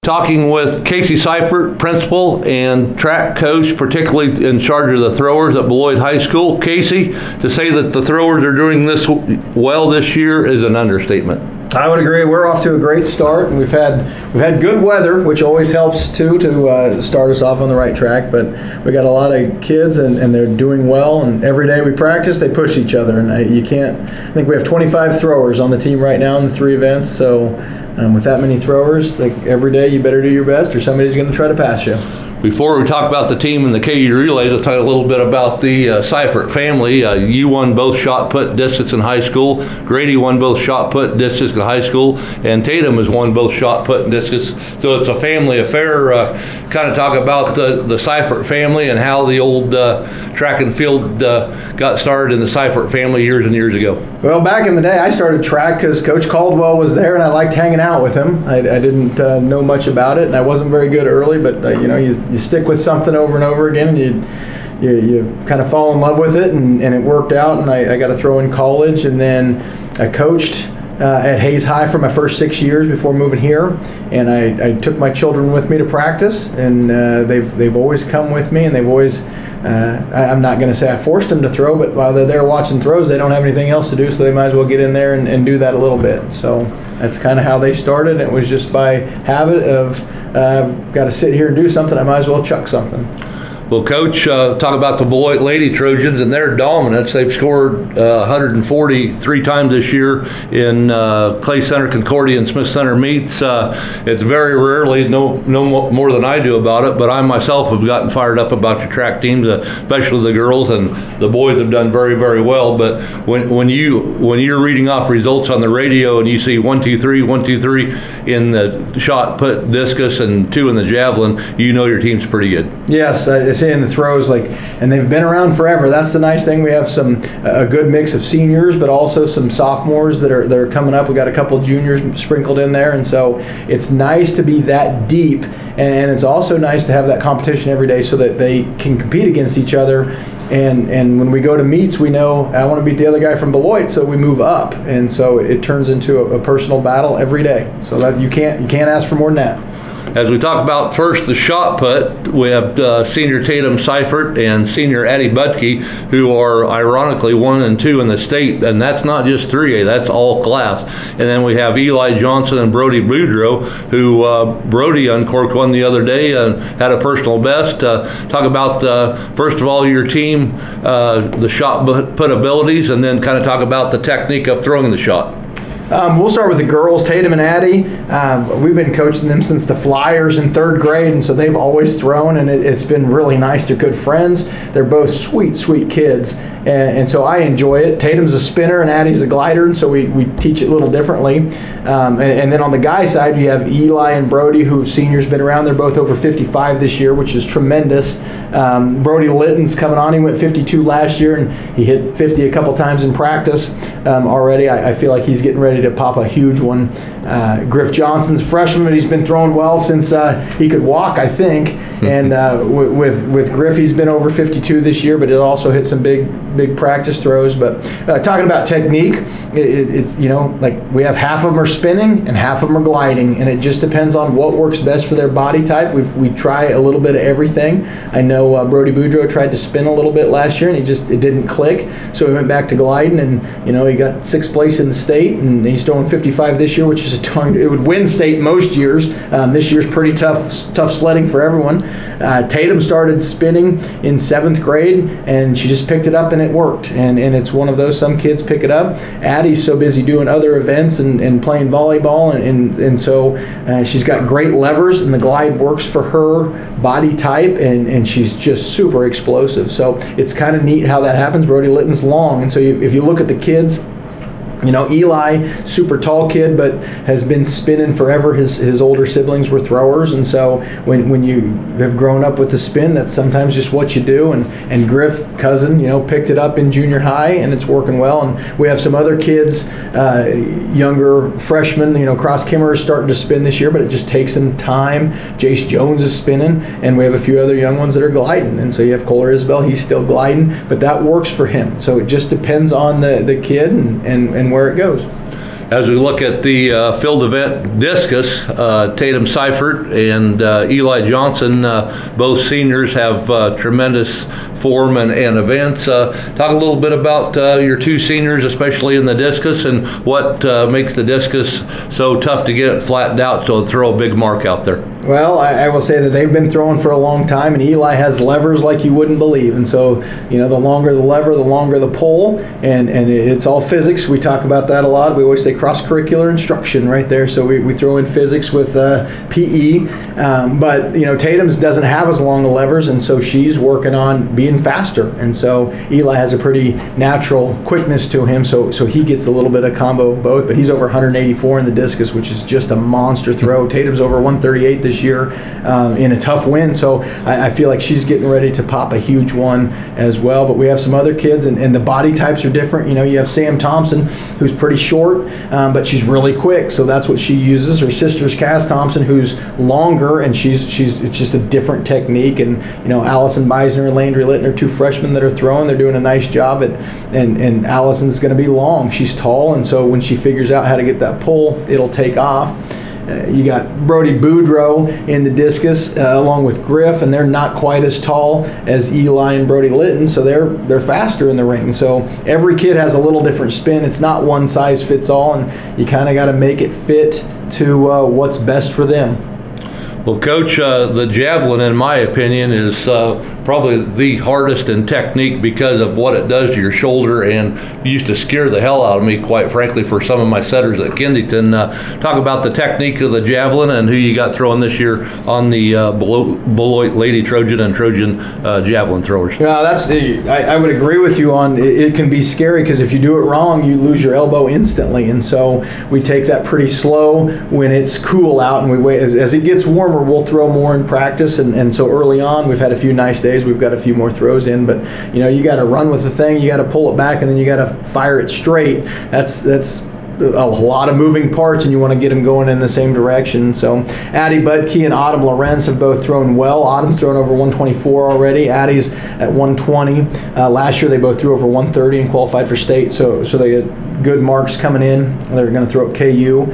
talking with Casey Seifert, principal and track coach, particularly in charge of the throwers at Beloit High School. Casey, to say that the throwers are doing this well this year is an understatement. I would agree. We're off to a great start, and we've had good weather, which always helps too to start us off on the right track. But we got a lot of kids, and they're doing well. And every day we practice, they push each other. And I think we have 25 throwers on the team right now in the 3 events. So with that many throwers, like every day, you better do your best, or somebody's going to try to pass you. Before we talk about the team and the KU relays, I'll tell you a little bit about the Seifert family. You won both shot put and discus in high school. Grady won both shot put and discus in high school. And Tatum has won both shot put and discus. So it's a family affair. Kind of talk about the Seifert family and how the old track and field got started in the Seifert family years and years ago. Well, back in the day, I started track because Coach Caldwell was there, and I liked hanging out with him. I didn't know much about it, and I wasn't very good early, but you stick with something over and over again, you kind of fall in love with it, and it worked out, and I got to throw in college, and then I coached at Hayes High for my first 6 years before moving here, and I took my children with me to practice, and they've always come with me, and they've always I'm not going to say I forced them to throw, but while they're there watching throws, they don't have anything else to do, so they might as well get in there and do that a little bit. So that's kind of how they started. It was just by habit of got to sit here and do something, I might as well chuck something. Well, Coach, talk about the Beloit Lady Trojans and their dominance. They've scored 143 times this year in Clay Center, Concordia, and Smith Center meets. It's very rarely, no more than I do about it, but I myself have gotten fired up about your track teams, especially the girls, and the boys have done very, very well. But when you're reading off results on the radio and you see 1, 2, 3, 1, 2, 3 in the shot put, discus, and 2 in the javelin, you know your team's pretty good. Yes, in the throws, and they've been around forever. That's the nice thing. We have a good mix of seniors, but also some sophomores that are coming up. We got a couple juniors sprinkled in there, and so it's nice to be that deep, and it's also nice to have that competition every day so that they can compete against each other. And when we go to meets, we know I want to beat the other guy from Beloit, so we move up, and so it turns into a personal battle every day. So that you can't ask for more than that. As we talk about first the shot put, we have senior Tatum Seifert and senior Addie Butke, who are ironically 1 and 2 in the state, and that's not just 3A, that's all class. And then we have Eli Johnson and Brody Boudreaux, who Brody uncorked one the other day and had a personal best. Talk about, first of all, your team, the shot put abilities, and then kind of talk about the technique of throwing the shot. We'll start with the girls, Tatum and Addie. We've been coaching them since the Flyers in 3rd grade, and so they've always thrown, and it's been really nice. They're good friends. They're both sweet, sweet kids, and so I enjoy it. Tatum's a spinner, and Addie's a glider, and so we teach it a little differently. And then on the guy side, you have Eli and Brody, who seniors been around. They're both over 55 this year, which is tremendous. Brody Litton's coming on. He went 52 last year, and he hit 50 a couple times in practice already. I feel like he's getting ready to pop a huge one. Griff Johnson's freshman, but he's been throwing well since he could walk, I think. And with Griff, he's been over 52 this year, but he'll also hit some big practice throws. But talking about technique, it's like we have half of them are spinning and half of them are gliding, and it just depends on what works best for their body type. We try a little bit of everything. I know Brody Boudreaux tried to spin a little bit last year, and it didn't click, so he went back to gliding, and he got 6th place in the state, and he's throwing 55 this year, which is it would win state most years. This year's pretty tough sledding for everyone. Tatum started spinning in 7th grade, and she just picked it up, and it worked. And it's one of those, some kids pick it up. Addie's so busy doing other events and playing volleyball, and so she's got great levers, and the glide works for her body type, and she's just super explosive. So it's kind of neat how that happens. Brody Litton's long, and so if you look at the kids, Eli, super tall kid, but has been spinning forever. His older siblings were throwers, and so when you have grown up with the spin, that's sometimes just what you do. And Griff, cousin, picked it up in junior high, and it's working well. And we have some other kids, younger freshmen. Cross Kimmer is starting to spin this year, but it just takes some time. Jace Jones is spinning, and we have a few other young ones that are gliding. And so you have Kohler Isabel, he's still gliding, but that works for him. So it just depends on the kid and where it goes. As we look at the field event discus, Tatum Seifert and Eli Johnson, both seniors, have tremendous form and events. Talk a little bit about your two seniors, especially in the discus, and what makes the discus so tough to get it flattened out so to throw a big mark out there. Well, I will say that they've been throwing for a long time, and Eli has levers like you wouldn't believe. And so, the longer the lever, the longer the pull, and it's all physics. We talk about that a lot. We always say cross-curricular instruction right there. So we throw in physics with PE. But, Tatum's doesn't have as long the levers, and so she's working on being faster. And so Eli has a pretty natural quickness to him, so he gets a little bit of combo of both. But he's over 184 in the discus, which is just a monster throw. Tatum's over 138 this year in a tough win, so I feel like she's getting ready to pop a huge one as well. But we have some other kids, and the body types are different. You have Sam Thompson, who's pretty short, but she's really quick, so that's what she uses. Her sister's Cass Thompson, who's longer, and it's just a different technique. And Allison Beisner and Landry Litton are two freshmen that are throwing. They're doing a nice job and Allison's going to be long. She's tall, and so when she figures out how to get that pull, it'll take off. You got Brody Boudreaux in the discus along with Griff, and they're not quite as tall as Eli and Brody Litton, so they're faster in the ring. So every kid has a little different spin. It's not one size fits all, and you kind of got to make it fit to what's best for them. Well, Coach, the javelin, in my opinion, is probably the hardest in technique because of what it does to your shoulder, and used to scare the hell out of me, quite frankly, for some of my setters at Kensington. Talk about the technique of the javelin and who you got throwing this year on the Beloit Lady Trojan and Trojan javelin throwers. Yeah, I would agree with you on it can be scary because if you do it wrong, you lose your elbow instantly, and so we take that pretty slow when it's cool out, and we wait as it gets warmer. We'll throw more in practice, and so early on we've had a few nice days. We've got a few more throws in, but you got to run with the thing, you got to pull it back, and then you got to fire it straight. That's a lot of moving parts, and you want to get them going in the same direction. So Addie Budke and Autumn Lorenz have both thrown well. Autumn's thrown over 124 already. Addie's at 120. Last year they both threw over 130 and qualified for state, so they had good marks coming in. They're going to throw at KU.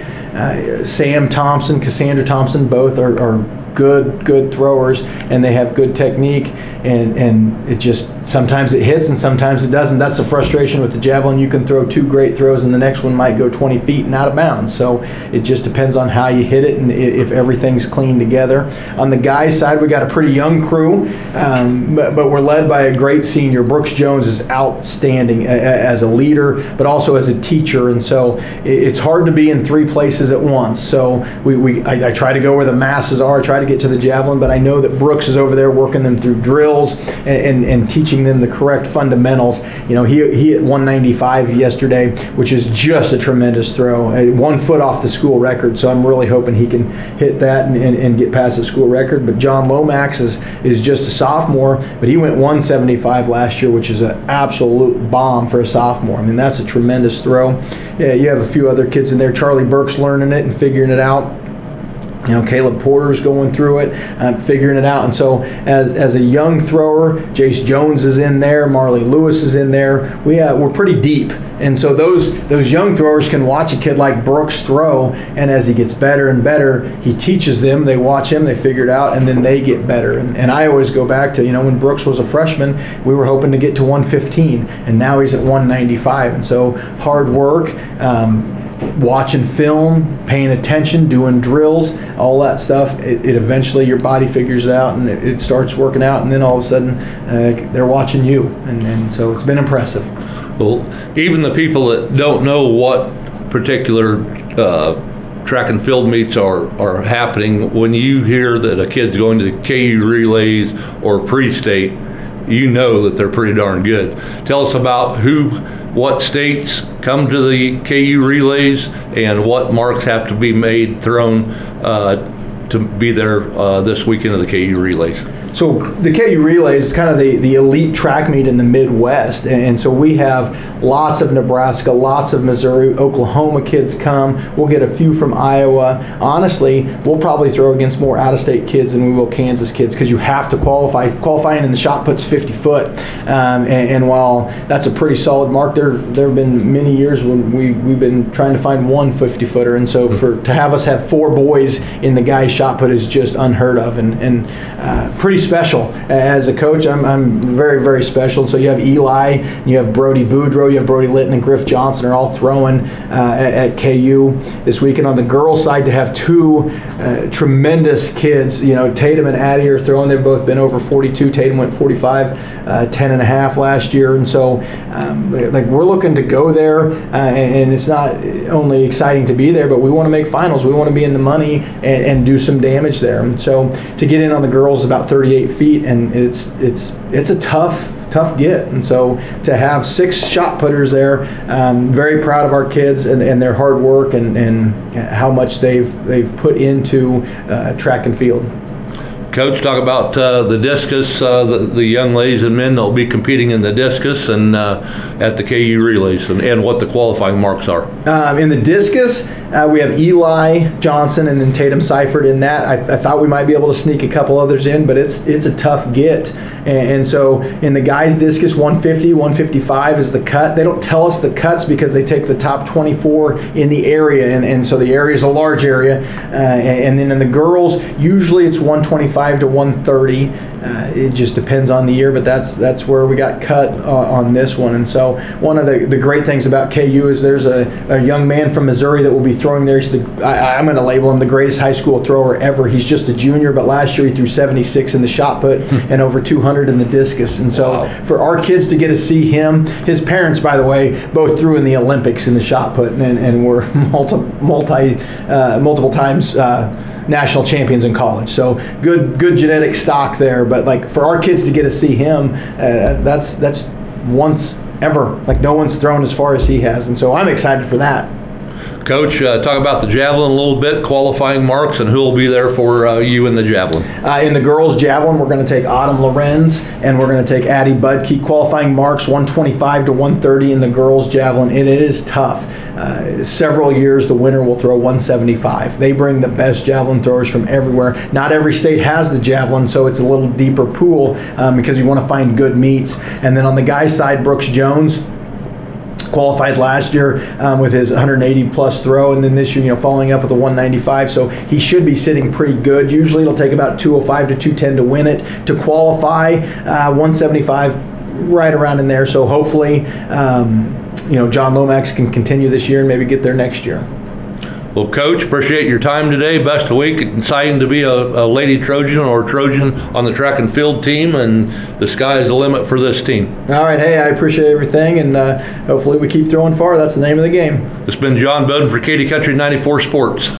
Sam Thompson, Cassandra Thompson, both are good throwers, and they have good technique, and it just sometimes it hits and sometimes it doesn't. That's the frustration with the javelin. You can throw two great throws and the next one might go 20 feet and out of bounds, so it just depends on how you hit it and if everything's clean together. On the guys side, we got a pretty young crew, but we're led by a great senior. Brooks Jones is outstanding as a leader but also as a teacher, and so it's hard to be in three places at once. So I try to go where the masses are. I try to get to the javelin, but I know that Brooks is over there working them through drills and teaching them the correct fundamentals. He hit 195 yesterday, which is just a tremendous throw, 1 foot off the school record. So I'm really hoping he can hit that and get past the school record. But John Lomax is just a sophomore, but he went 175 last year, which is an absolute bomb for a sophomore. I mean, that's a tremendous throw. Yeah, you have a few other kids in there. Charlie Burke's learning it and figuring it out. Caleb Porter's going through it, figuring it out. And so as a young thrower, Jace Jones is in there, Marley Lewis is in there. We're pretty deep. And so those young throwers can watch a kid like Brooks throw, and as he gets better and better, he teaches them, they watch him, they figure it out, and then they get better. And I always go back to, when Brooks was a freshman, we were hoping to get to 115, and now he's at 195. And so hard work, watching film, paying attention, doing drills, all that stuff, it eventually your body figures it out and it starts working out, and then all of a sudden they're watching you, and so it's been impressive. Well, even the people that don't know what particular track and field meets are happening, when you hear that a kid's going to KU relays or pre-state, you know that they're pretty darn good. Tell us about what states come to the KU relays and what marks have to be thrown to be there this weekend of the KU relays. So the KU Relays is kind of the elite track meet in the Midwest, and so we have lots of Nebraska, lots of Missouri, Oklahoma kids come. We'll get a few from Iowa. Honestly, we'll probably throw against more out-of-state kids than we will Kansas kids, because you have to qualify. Qualifying in the shot put's 50 foot, and while that's a pretty solid mark, there have been many years when we've been trying to find one 50-footer, and so to have us have 4 boys in the guys shot put is just unheard of, and pretty special. As a coach, I'm very, very special. So you have Eli, you have Brody Boudreaux, you have Brody Litton, and Griff Johnson are all throwing at KU this weekend. On the girls' side, to have 2 tremendous kids, Tatum and Addie are throwing. They've both been over 42. Tatum went 45, 10.5 last year, and so we're looking to go there, and it's not only exciting to be there, but we want to make finals. We want to be in the money and do some damage there. And so to get in on the girls is about 38 feet, and it's a tough get. And so to have 6 shot putters there, very proud of our kids and their hard work and how much they've put into track and field. Coach, talk about the discus, the young ladies and men that will be competing in the discus and at the KU Relays, and what the qualifying marks are. In the discus, we have Eli Johnson and then Tatum Seifert in that. I thought we might be able to sneak a couple others in, but it's a tough get. And so in the guys discus, 150, 155 is the cut. They don't tell us the cuts because they take the top 24 in the area, and so the area is a large area. And then in the girls, usually it's 125 to 130. It just depends on the year, but that's where we got cut on this one. And so one of the great things about KU is there's a young man from Missouri that will be throwing there. I'm going to label him the greatest high school thrower ever. He's just a junior, but last year he threw 76 in the shot put and over 200 in the discus. And so for our kids to get to see him, his parents, by the way, both threw in the Olympics in the shot put and were multiple times national champions in college. So good genetic stock there. But for our kids to get to see him, that's once ever. No one's thrown as far as he has, and so I'm excited for that. Coach, talk about the javelin a little bit, qualifying marks, and who will be there for you in the javelin. In the girls' javelin, we're going to take Autumn Lorenz, and we're going to take Addie Budke. Qualifying marks, 125 to 130 in the girls' javelin, and it is tough. Several years, the winner will throw 175. They bring the best javelin throwers from everywhere. Not every state has the javelin, so it's a little deeper pool because you want to find good meets. And then on the guys' side, Brooks Jones qualified last year with his 180 plus throw, and then this year following up with a 195, so he should be sitting pretty good. Usually it'll take about 205 to 210 to win it. To qualify, 175 right around in there, so hopefully John Lomax can continue this year and maybe get there next year. Well, Coach, appreciate your time today. Best of week. Exciting to be a Lady Trojan or Trojan on the track and field team, and the sky is the limit for this team. All right. Hey, I appreciate everything, and hopefully we keep throwing far. That's the name of the game. It's been John Bowden for Katy Country 94 Sports.